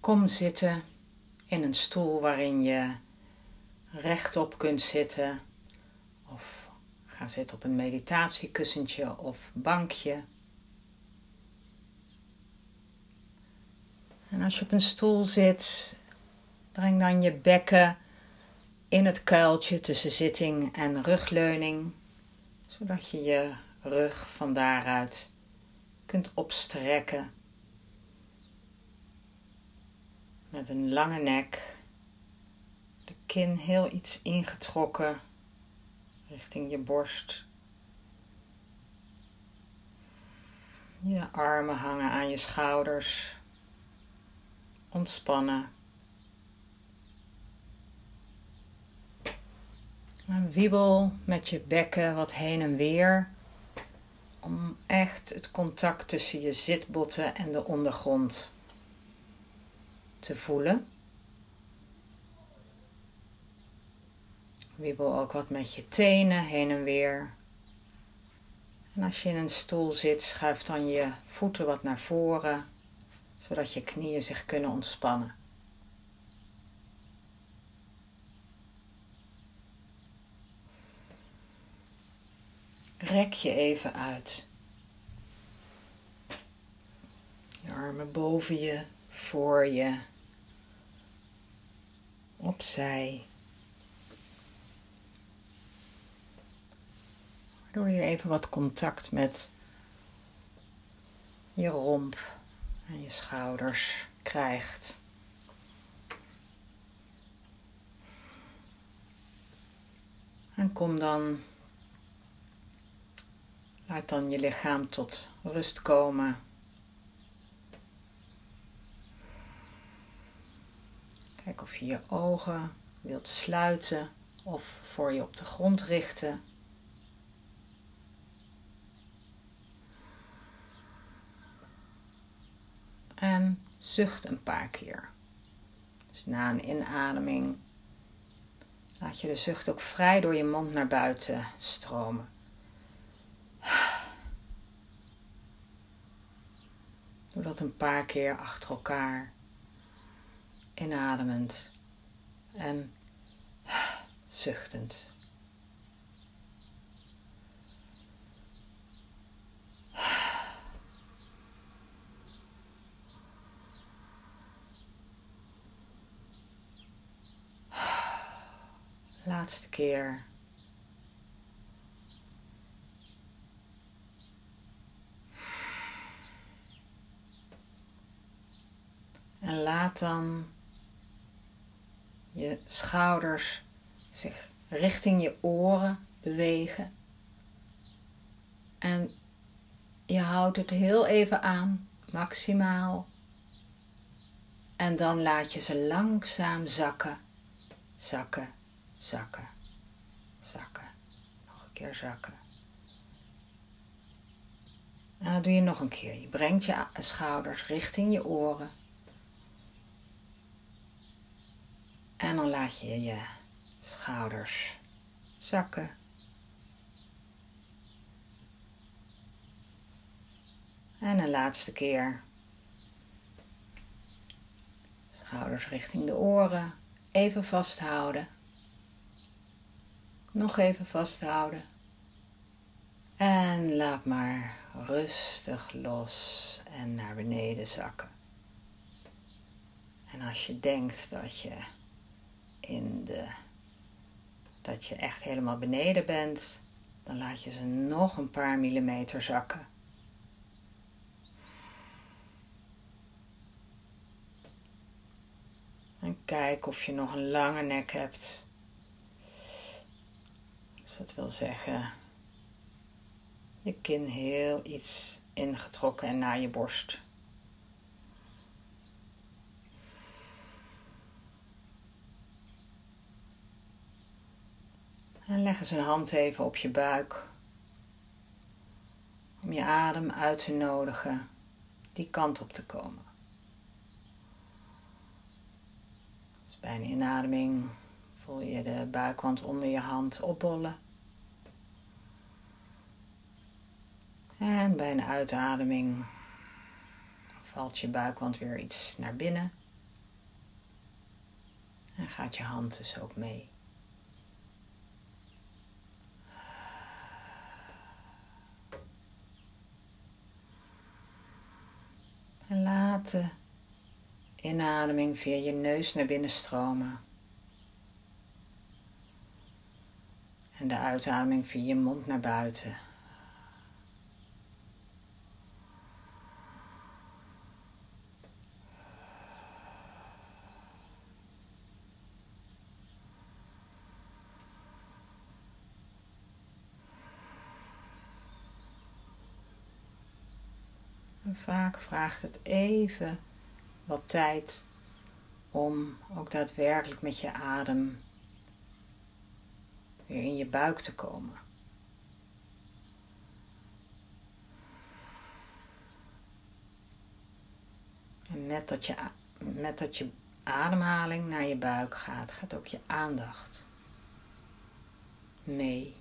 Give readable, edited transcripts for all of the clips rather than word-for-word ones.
Kom zitten in een stoel waarin je rechtop kunt zitten. Of ga zitten op een meditatiekussentje of bankje. En als je op een stoel zit, breng dan je bekken in het kuiltje tussen zitting en rugleuning. Zodat je je rug van daaruit kunt opstrekken. Met een lange nek. De kin heel iets ingetrokken richting je borst. Je armen hangen aan je schouders. Ontspannen. En wiebel met je bekken wat heen en weer. Om echt het contact tussen je zitbotten en de ondergrond te voelen. Wiebel ook wat met je tenen heen en weer. En als je in een stoel zit, schuif dan je voeten wat naar voren, zodat je knieën zich kunnen ontspannen. Rek je even uit. Je armen boven je, voor je, opzij. Waardoor je even wat contact met je romp en je schouders krijgt. En laat dan je lichaam tot rust komen. Kijk of je je ogen wilt sluiten of voor je op de grond richten. En zucht een paar keer. Dus na een inademing laat je de zucht ook vrij door je mond naar buiten stromen. Doe dat een paar keer achter elkaar. Inademend en zuchtend. Laatste keer. En laat dan je schouders zich richting je oren bewegen. En je houdt het heel even aan, maximaal. En dan laat je ze langzaam zakken, zakken, zakken, zakken. Nog een keer zakken. En dat doe je nog een keer. Je brengt je schouders richting je oren. En dan laat je je schouders zakken. En een laatste keer. Schouders richting de oren. Even vasthouden. Nog even vasthouden. En laat maar rustig los en naar beneden zakken. En als je denkt dat je echt helemaal beneden bent, dan laat je ze nog een paar millimeter zakken. En kijk of je nog een lange nek hebt. Dus dat wil zeggen, je kin heel iets ingetrokken en naar je borst. En leg eens een hand even op je buik. Om je adem uit te nodigen die kant op te komen. Dus bij een inademing voel je de buikwand onder je hand opbollen. En bij een uitademing valt je buikwand weer iets naar binnen. En gaat je hand dus ook mee. En laat de inademing via je neus naar binnen stromen. En de uitademing via je mond naar buiten. En vaak vraagt het even wat tijd om ook daadwerkelijk met je adem weer in je buik te komen. En met dat je ademhaling naar je buik gaat, gaat ook je aandacht mee.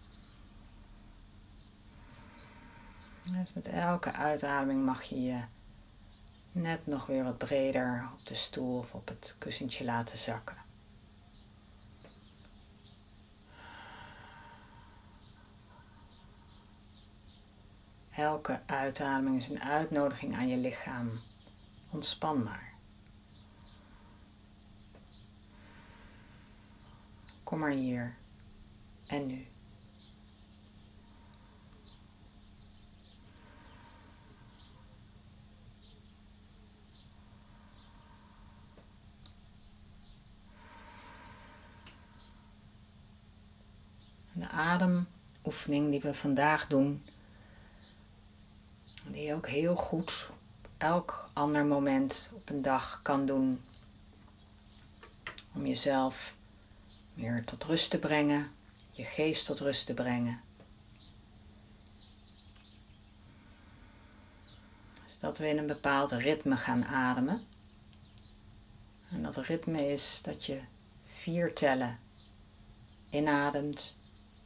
Dus met elke uitademing mag je je net nog weer wat breder op de stoel of op het kussentje laten zakken. Elke uitademing is een uitnodiging aan je lichaam. Ontspan maar. Kom maar hier en nu. De ademoefening die we vandaag doen, die je ook heel goed op elk ander moment op een dag kan doen. Om jezelf meer tot rust te brengen, je geest tot rust te brengen. Dus dat we in een bepaald ritme gaan ademen. En dat ritme is dat je 4 tellen inademt.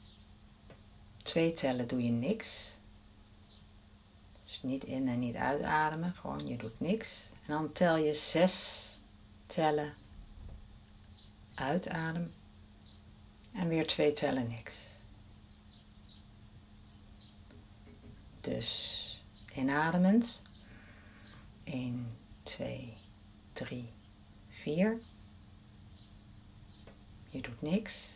2 tellen doe je niks. Dus niet in en niet uitademen, gewoon je doet niks. En dan tel je 6 tellen uitadem en weer 2 tellen niks. Dus inademend 1, 2, 3, 4. Je doet niks.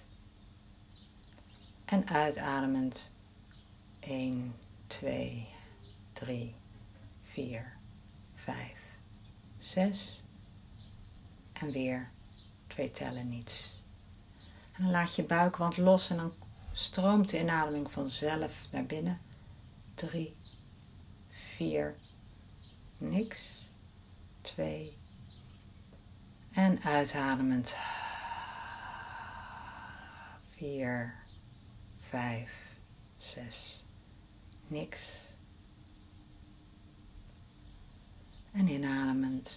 En uitademend 1, 2, 3, 4, 5, 6. En weer 2 tellen niets. En dan laat je buikwand los en dan stroomt de inademing vanzelf naar binnen. 3, 4, niks. 2. En uitademend 4, 5, 6, niks. En inademend.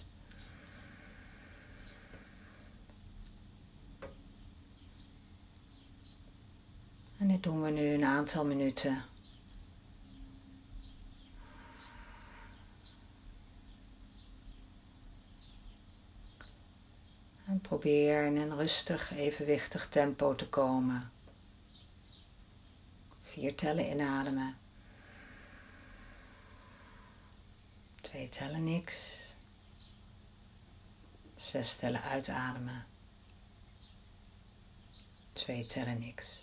En dit doen we nu een aantal minuten. En probeer in een rustig, evenwichtig tempo te komen. 4 tellen inademen. 2 tellen niks. 6 tellen uitademen. 2 tellen niks.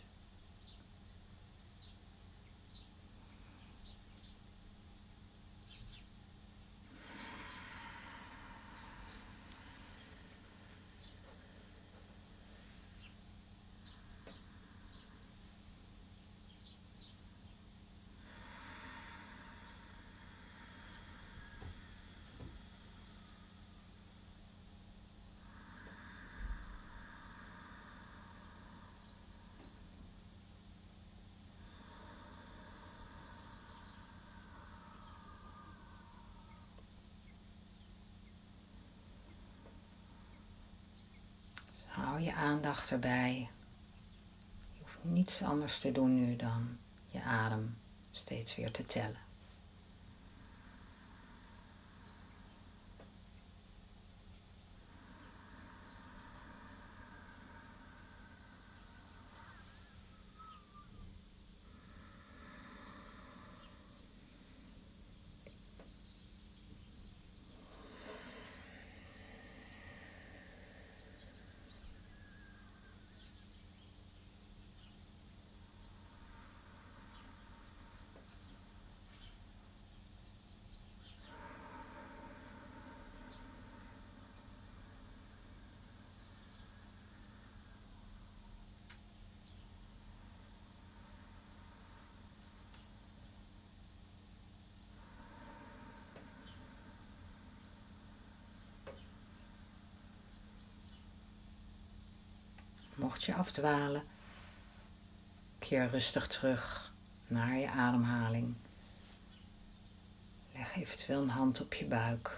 Hou je aandacht erbij. Je hoeft niets anders te doen nu dan je adem steeds weer te tellen. Mocht je afdwalen, keer rustig terug naar je ademhaling. Leg eventueel een hand op je buik.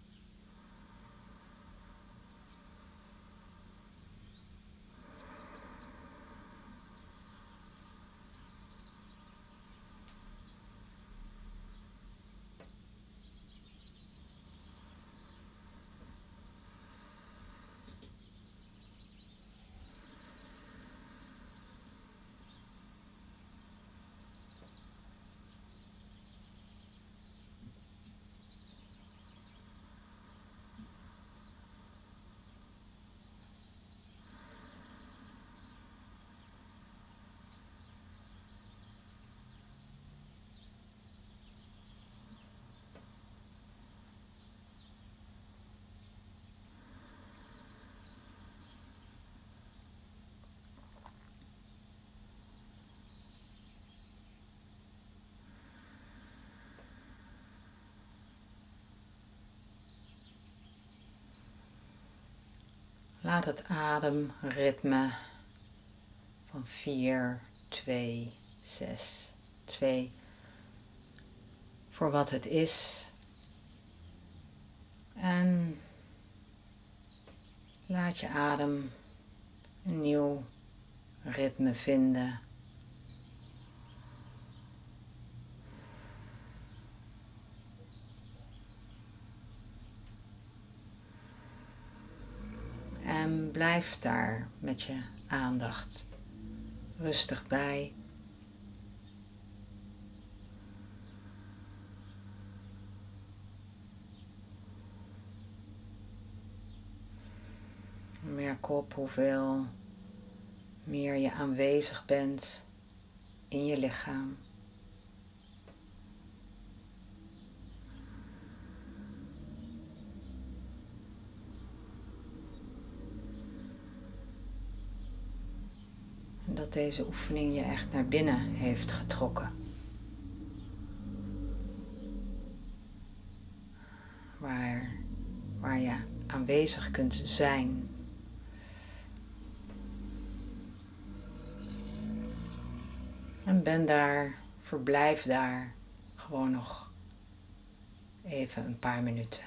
Laat het ademritme van 4, 2, 6, 2 voor wat het is. En laat je adem een nieuw ritme vinden. En blijf daar met je aandacht rustig bij. Merk op hoeveel meer je aanwezig bent in je lichaam. En dat deze oefening je echt naar binnen heeft getrokken. Waar je aanwezig kunt zijn. En ben daar, verblijf daar gewoon nog even een paar minuten.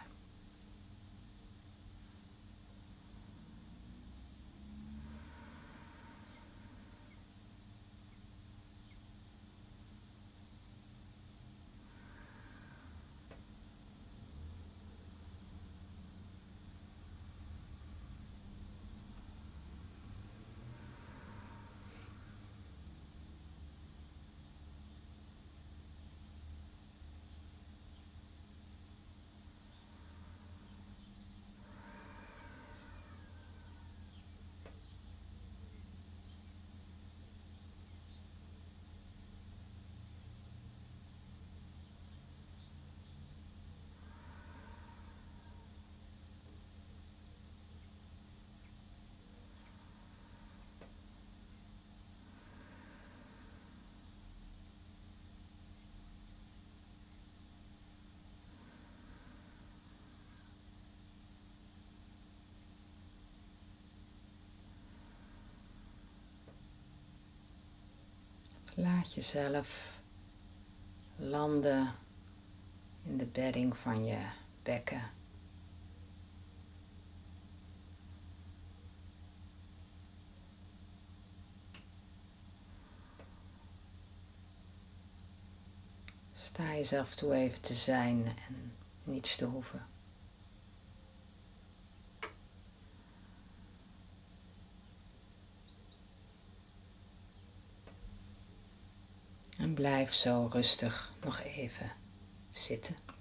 Laat jezelf landen in de bedding van je bekken. Sta jezelf toe even te zijn en niets te hoeven. En blijf zo rustig nog even zitten.